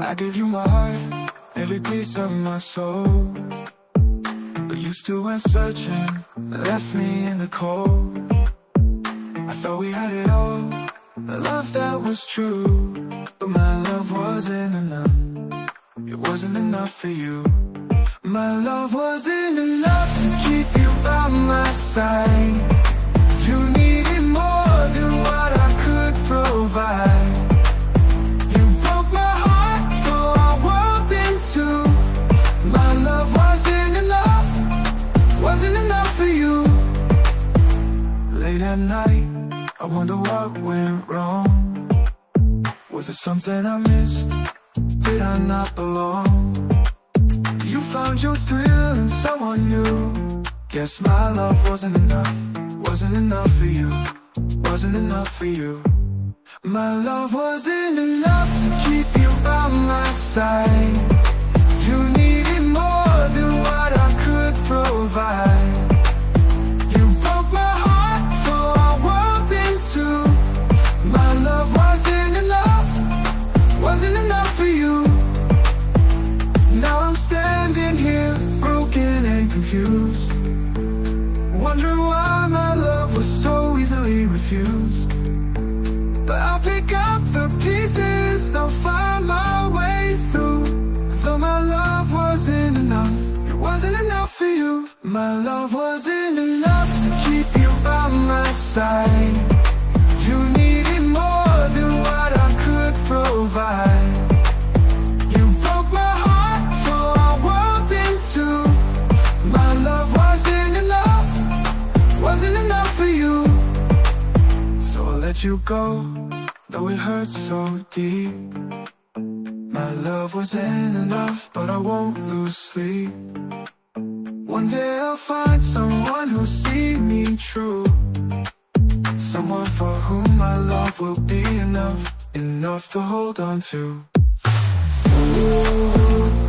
I gave you my heart, every piece of my soul, but you still went searching, left me in the cold. I thought we had it all, a love that was true, but my love wasn't enough. It wasn't enough for you. My love wasn't enough to keep you by my side. You needed more than what I could provide. You broke my heart, tore our world in two. My love wasn't enough for you. Late at night, I wonder what went wrong. Was it something I missed? Did I not belong? You found your thrill in someone new. Guess my love wasn't enough. Wasn't enough for you. Wasn't enough for you. My love wasn't enough to keep you by my side. You needed more than what I could provide. You broke my heart, tore our world in two. My love wasn't enough for you. Now I'm standing here, broken and confused, wondering why my love was so easily refused. But I'll pick up the pieces, I'll find my way through. Though my love wasn't enough, it wasn't enough for you. My love wasn't enough to keep you by my side. You needed more than what I could provide. You broke my heart, tore our world in two. My love wasn't enough for you. So I let you go, though it hurts so deep. My love wasn't enough, but I won't lose sleep. One day I'll find someone who'll see me true, someone for whom my love will be enough, enough to hold on to. Ooh.